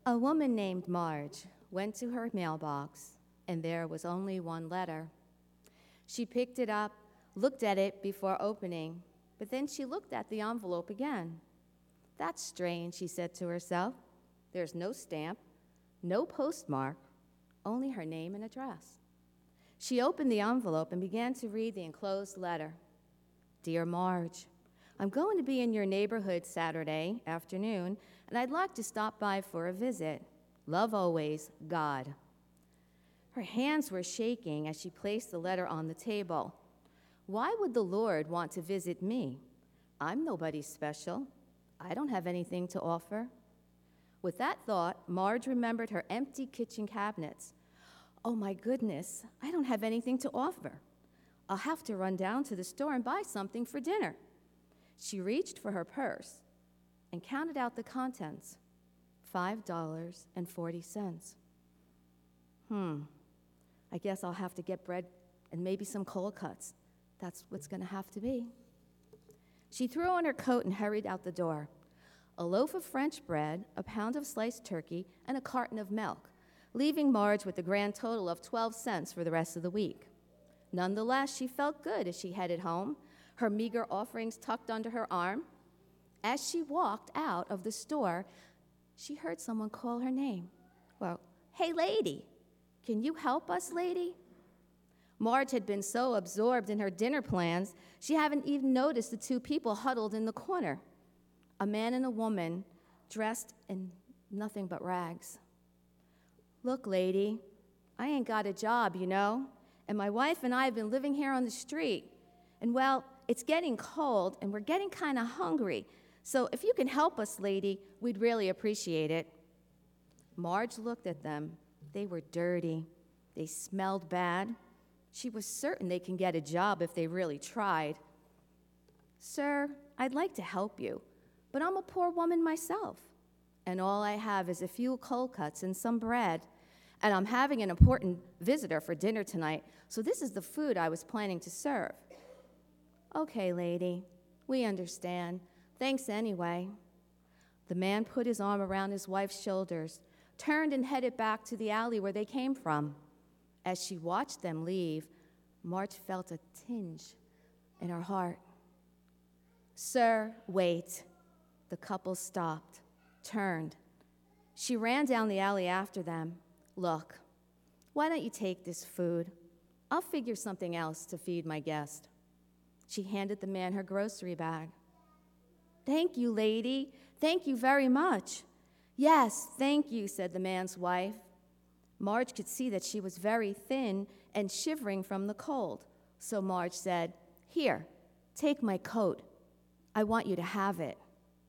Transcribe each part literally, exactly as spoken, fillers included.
A woman named Marge went to her mailbox, and there was only one letter. She picked it up, looked at it before opening, but then she looked at the envelope again. That's strange, she said to herself. There's no stamp, no postmark, only her name and address. She opened the envelope and began to read the enclosed letter. Dear Marge, I'm going to be in your neighborhood Saturday afternoon, and I'd like to stop by for a visit. Love always, God. Her hands were shaking as she placed the letter on the table. Why would the Lord want to visit me? I'm nobody special. I don't have anything to offer. With that thought, Marge remembered her empty kitchen cabinets. Oh my goodness, I don't have anything to offer. I'll have to run down to the store and buy something for dinner. She reached for her purse and counted out the contents, five dollars and forty cents. Hmm, I guess I'll have to get bread and maybe some cold cuts. That's what's going to have to be. She threw on her coat and hurried out the door. A loaf of French bread, a pound of sliced turkey, and a carton of milk, leaving Marge with a grand total of twelve cents for the rest of the week. Nonetheless, she felt good as she headed home, her meager offerings tucked under her arm. As she walked out of the store, she heard someone call her name. Well, hey, lady, can you help us, lady? Marge had been so absorbed in her dinner plans, she hadn't even noticed the two people huddled in the corner, a man and a woman dressed in nothing but rags. Look, lady, I ain't got a job, you know, and my wife and I have been living here on the street. And, well, it's getting cold, and we're getting kind of hungry. So if you can help us, lady, we'd really appreciate it. Marge looked at them. They were dirty. They smelled bad. She was certain they can get a job if they really tried. Sir, I'd like to help you, but I'm a poor woman myself, and all I have is a few cold cuts and some bread, and I'm having an important visitor for dinner tonight, so this is the food I was planning to serve. Okay, lady, we understand. Thanks anyway. The man put his arm around his wife's shoulders, turned and headed back to the alley where they came from. As she watched them leave, Marge felt a tinge in her heart. Sir, wait. The couple stopped, turned. She ran down the alley after them. Look, why don't you take this food? I'll figure something else to feed my guest. She handed the man her grocery bag. Thank you, lady. Thank you very much. Yes, thank you, said the man's wife. Marge could see that she was very thin and shivering from the cold. So Marge said, Here, take my coat. I want you to have it.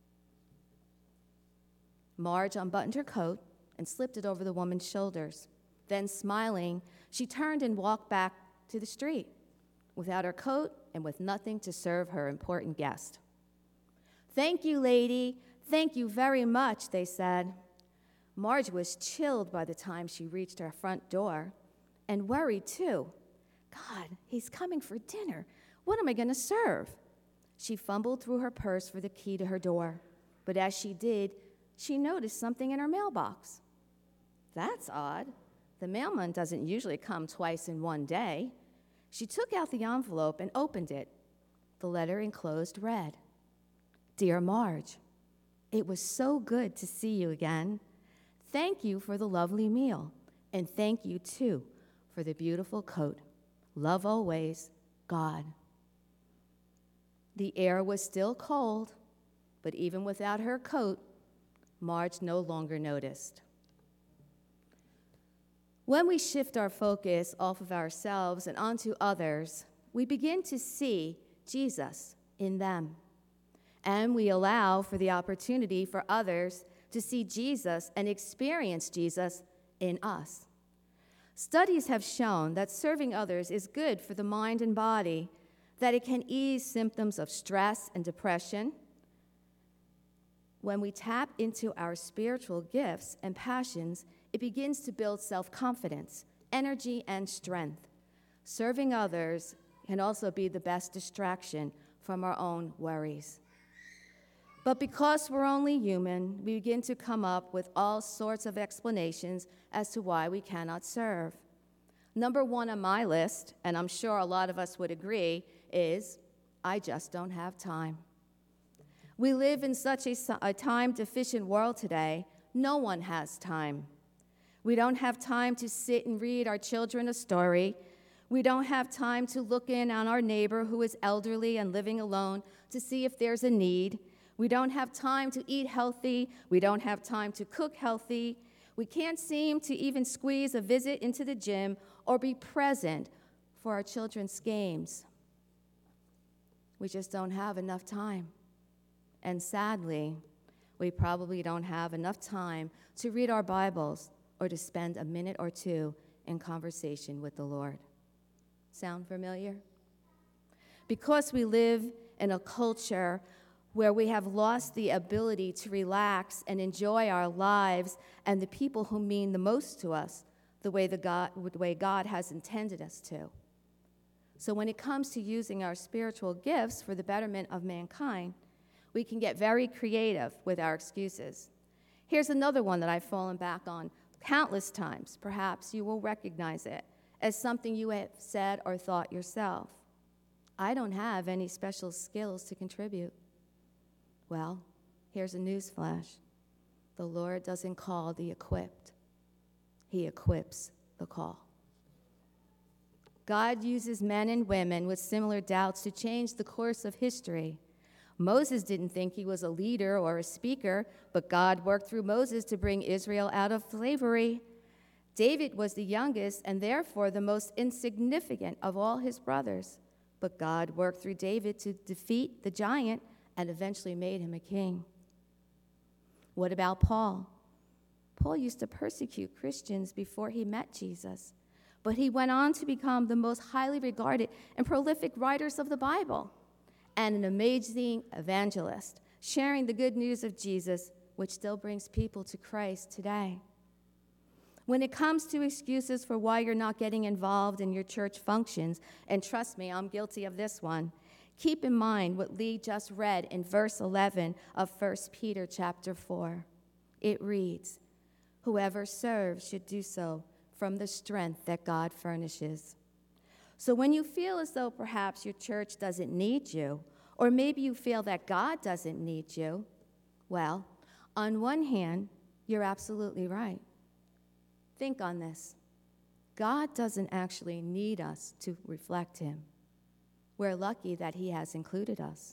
Marge unbuttoned her coat and slipped it over the woman's shoulders. Then, smiling, she turned and walked back to the street, without her coat and with nothing to serve her important guest. Thank you, lady. Thank you very much, they said. Marge was chilled by the time she reached her front door, and worried too. God, he's coming for dinner. What am I going to serve? She fumbled through her purse for the key to her door, but as she did, she noticed something in her mailbox. That's odd. The mailman doesn't usually come twice in one day. She took out the envelope and opened it. The letter enclosed read, Dear Marge, it was so good to see you again. Thank you for the lovely meal, and thank you, too, for the beautiful coat. Love always, God. The air was still cold, but even without her coat, Marge no longer noticed. When we shift our focus off of ourselves and onto others, we begin to see Jesus in them. And we allow for the opportunity for others to see Jesus and experience Jesus in us. Studies have shown that serving others is good for the mind and body, that it can ease symptoms of stress and depression. When we tap into our spiritual gifts and passions, it begins to build self-confidence, energy, and strength. Serving others can also be the best distraction from our own worries. But because we're only human, we begin to come up with all sorts of explanations as to why we cannot serve. Number one on my list, and I'm sure a lot of us would agree, is I just don't have time. We live in such a, a time-deficient world today, no one has time. We don't have time to sit and read our children a story. We don't have time to look in on our neighbor who is elderly and living alone to see if there's a need. We don't have time to eat healthy. We don't have time to cook healthy. We can't seem to even squeeze a visit into the gym or be present for our children's games. We just don't have enough time. And sadly, we probably don't have enough time to read our Bibles or to spend a minute or two in conversation with the Lord. Sound familiar? Because we live in a culture where we have lost the ability to relax and enjoy our lives and the people who mean the most to us the way, the God, the way God has intended us to. So when it comes to using our spiritual gifts for the betterment of mankind, we can get very creative with our excuses. Here's another one that I've fallen back on countless times. Perhaps you will recognize it as something you have said or thought yourself. I don't have any special skills to contribute. Well, here's a news flash. The Lord doesn't call the equipped. He equips the call. God uses men and women with similar doubts to change the course of history. Moses didn't think he was a leader or a speaker, but God worked through Moses to bring Israel out of slavery. David was the youngest and therefore the most insignificant of all his brothers, but God worked through David to defeat the giant and eventually made him a king. What about Paul? Paul used to persecute Christians before he met Jesus, but he went on to become the most highly regarded and prolific writers of the Bible and an amazing evangelist, sharing the good news of Jesus, which still brings people to Christ today. When it comes to excuses for why you're not getting involved in your church functions, and trust me, I'm guilty of this one, keep in mind what Lee just read in verse eleven of First Peter chapter four. It reads, "Whoever serves should do so from the strength that God furnishes." So when you feel as though perhaps your church doesn't need you, or maybe you feel that God doesn't need you, well, on one hand, you're absolutely right. Think on this. God doesn't actually need us to reflect him. We're lucky that he has included us.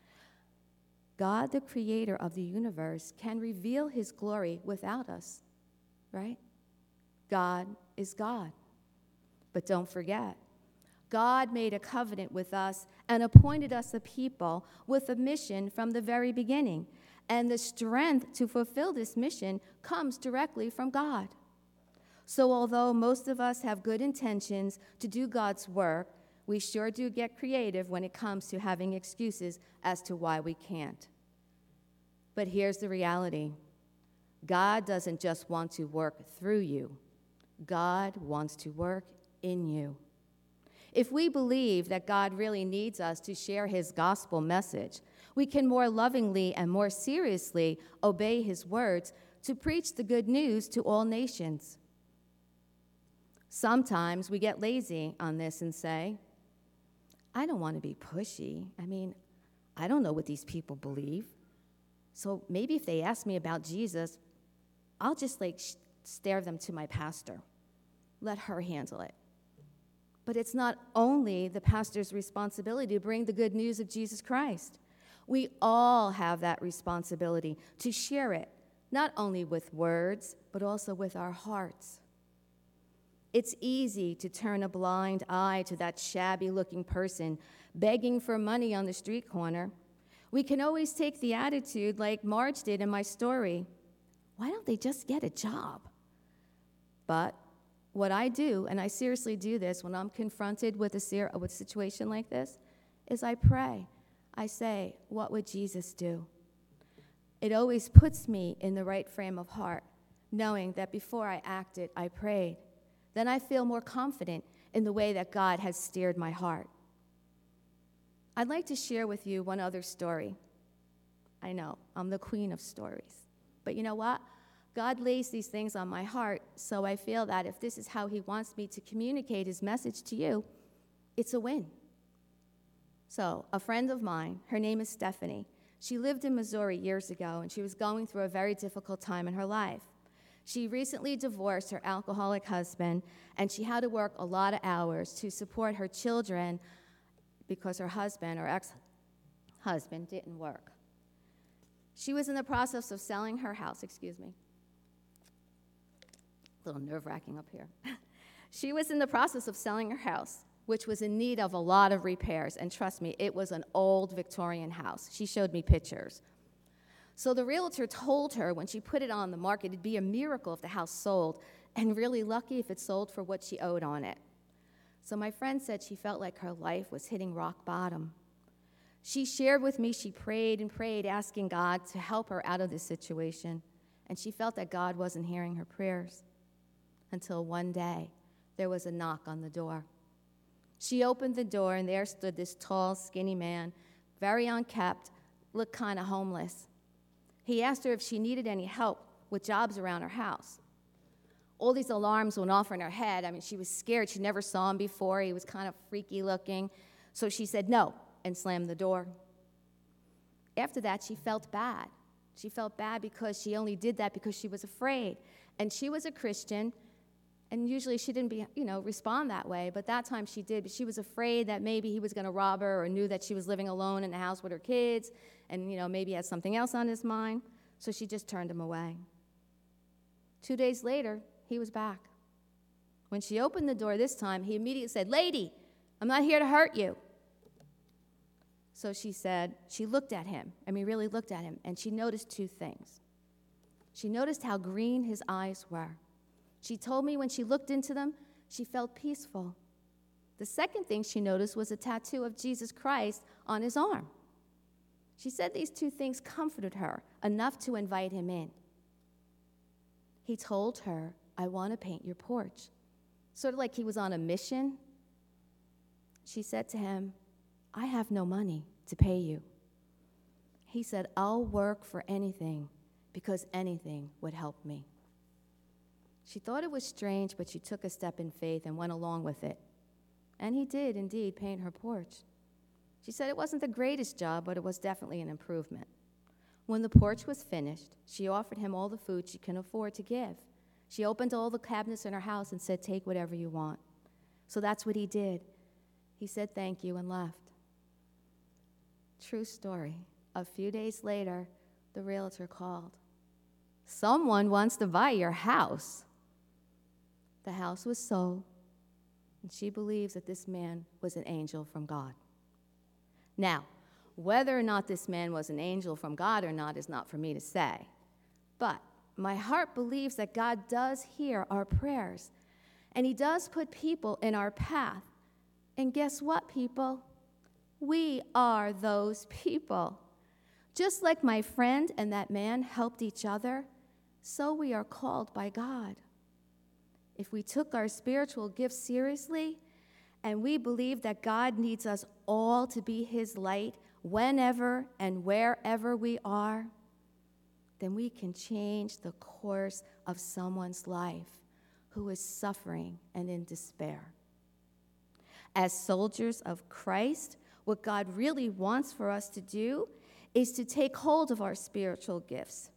God, the creator of the universe, can reveal his glory without us, right? God is God. But don't forget, God made a covenant with us and appointed us a people with a mission from the very beginning. And the strength to fulfill this mission comes directly from God. So although most of us have good intentions to do God's work, we sure do get creative when it comes to having excuses as to why we can't. But here's the reality. God doesn't just want to work through you. God wants to work in you. If we believe that God really needs us to share his gospel message, we can more lovingly and more seriously obey his words to preach the good news to all nations. Sometimes we get lazy on this and say, I don't want to be pushy. I mean, I don't know what these people believe. So maybe if they ask me about Jesus, I'll just like sh- stare them to my pastor. Let her handle it. But it's not only the pastor's responsibility to bring the good news of Jesus Christ. We all have that responsibility to share it, not only with words, but also with our hearts. It's easy to turn a blind eye to that shabby-looking person begging for money on the street corner. We can always take the attitude like Marge did in my story. Why don't they just get a job? But what I do, and I seriously do this when I'm confronted with a, ser- with a situation like this, is I pray. I say, what would Jesus do? It always puts me in the right frame of heart, knowing that before I acted, I prayed. Then I feel more confident in the way that God has steered my heart. I'd like to share with you one other story. I know, I'm the queen of stories. But you know what? God lays these things on my heart, so I feel that if this is how he wants me to communicate his message to you, it's a win. So a friend of mine, her name is Stephanie. She lived in Missouri years ago, and she was going through a very difficult time in her life. She recently divorced her alcoholic husband, and she had to work a lot of hours to support her children because her husband, or ex-husband, didn't work. She was in the process of selling her house, excuse me. A little nerve-wracking up here. She was in the process of selling her house, which was in need of a lot of repairs. And trust me, it was an old Victorian house. She showed me pictures. So the realtor told her when she put it on the market, it'd be a miracle if the house sold, and really lucky if it sold for what she owed on it. So my friend said she felt like her life was hitting rock bottom. She shared with me she prayed and prayed, asking God to help her out of this situation, and she felt that God wasn't hearing her prayers. Until one day, there was a knock on the door. She opened the door, and there stood this tall, skinny man, very unkempt, looked kind of homeless. He asked her if she needed any help with jobs around her house. All these alarms went off in her head. I mean, she was scared. She never saw him before. He was kind of freaky looking. So she said no and slammed the door. After that, she felt bad. She felt bad because she only did that because she was afraid. And she was a Christian, and usually she didn't be, you know, respond that way, but that time she did. But she was afraid that maybe he was going to rob her, or knew that she was living alone in the house with her kids, and, you know, maybe had something else on his mind. So she just turned him away. Two days later, he was back. When she opened the door this time, he immediately said, "Lady, I'm not here to hurt you." So she said, she looked at him, I mean, really looked at him, and she noticed two things. She noticed how green his eyes were. She told me when she looked into them, she felt peaceful. The second thing she noticed was a tattoo of Jesus Christ on his arm. She said these two things comforted her enough to invite him in. He told her, "I want to paint your porch." Sort of like he was on a mission. She said to him, "I have no money to pay you." He said, "I'll work for anything because anything would help me." She thought it was strange, but she took a step in faith and went along with it. And he did indeed paint her porch. She said it wasn't the greatest job, but it was definitely an improvement. When the porch was finished, she offered him all the food she can afford to give. She opened all the cabinets in her house and said, "Take whatever you want." So that's what he did. He said thank you and left. True story. A few days later, the realtor called. "Someone wants to buy your house." The house was sold, and she believes that this man was an angel from God. Now, whether or not this man was an angel from God or not is not for me to say. But my heart believes that God does hear our prayers, and he does put people in our path. And guess what, people? We are those people. Just like my friend and that man helped each other, so we are called by God. If we took our spiritual gifts seriously, and we believe that God needs us all to be his light whenever and wherever we are, then we can change the course of someone's life who is suffering and in despair. As soldiers of Christ, what God really wants for us to do is to take hold of our spiritual gifts.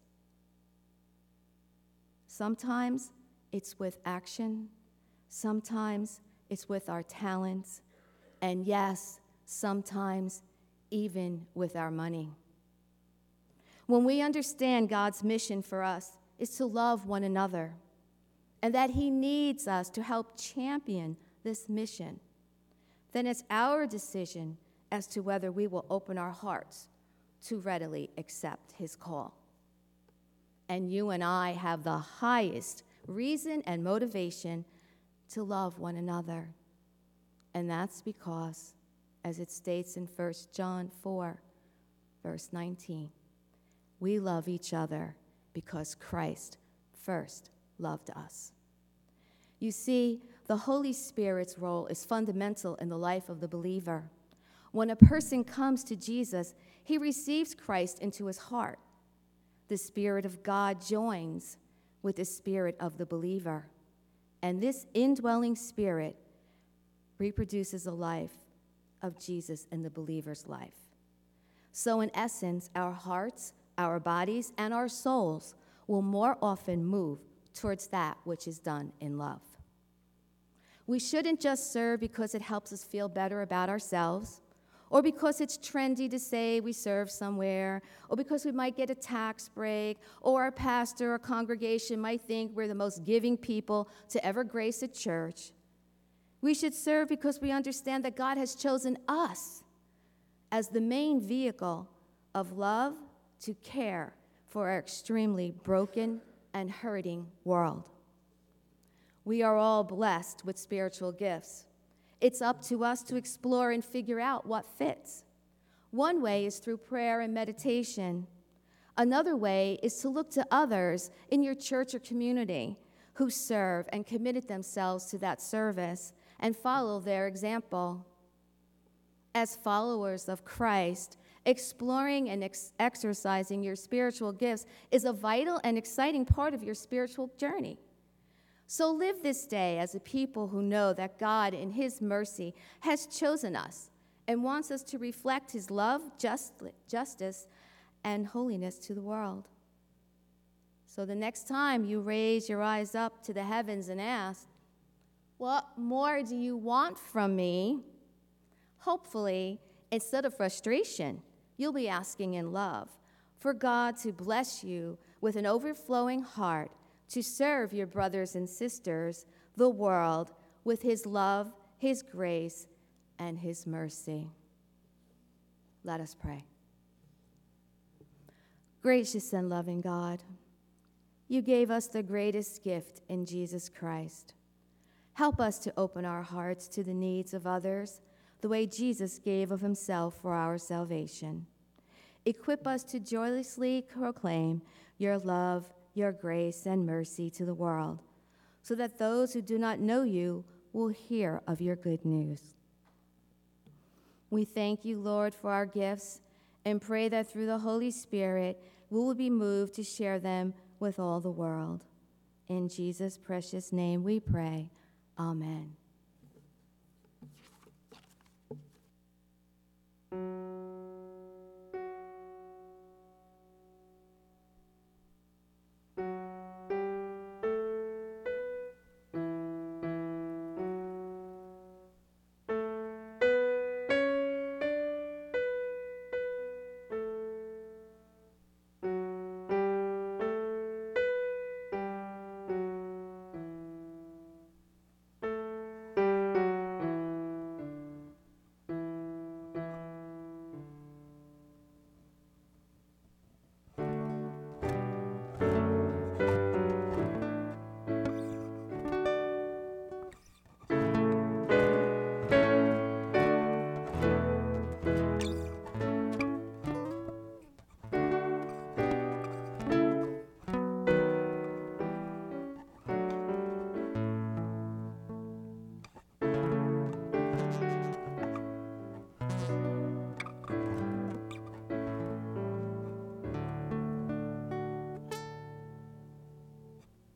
Sometimes it's with action, sometimes it's with our talents, and yes, sometimes even with our money. When we understand God's mission for us is to love one another, and that he needs us to help champion this mission, then it's our decision as to whether we will open our hearts to readily accept his call. And you and I have the highest reason and motivation to love one another. And that's because, as it states in First John four, verse nineteen, we love each other because Christ first loved us. You see, the Holy Spirit's role is fundamental in the life of the believer. When a person comes to Jesus, he receives Christ into his heart. The Spirit of God joins with the spirit of the believer, and this indwelling spirit reproduces a life of Jesus in the believer's life. So in essence, our hearts, our bodies, and our souls will more often move towards that which is done in love. We shouldn't just serve because it helps us feel better about ourselves, or because it's trendy to say we serve somewhere, or because we might get a tax break, or our pastor or congregation might think we're the most giving people to ever grace a church. We should serve because we understand that God has chosen us as the main vehicle of love to care for our extremely broken and hurting world. We are all blessed with spiritual gifts. It's up to us to explore and figure out what fits. One way is through prayer and meditation. Another way is to look to others in your church or community who serve and committed themselves to that service and follow their example. As followers of Christ, exploring and ex- exercising your spiritual gifts is a vital and exciting part of your spiritual journey. So live this day as a people who know that God, in his mercy, has chosen us and wants us to reflect his love, just, justice, and holiness to the world. So the next time you raise your eyes up to the heavens and ask, "What more do you want from me?" hopefully, instead of frustration, you'll be asking in love for God to bless you with an overflowing heart to serve your brothers and sisters, the world, with his love, his grace, and his mercy. Let us pray. Gracious and loving God, you gave us the greatest gift in Jesus Christ. Help us to open our hearts to the needs of others the way Jesus gave of himself for our salvation. Equip us to joyously proclaim your love, your grace, and mercy to the world, so that those who do not know you will hear of your good news. We thank you, Lord, for our gifts, and pray that through the Holy Spirit, we will be moved to share them with all the world. In Jesus' precious name we pray. Amen.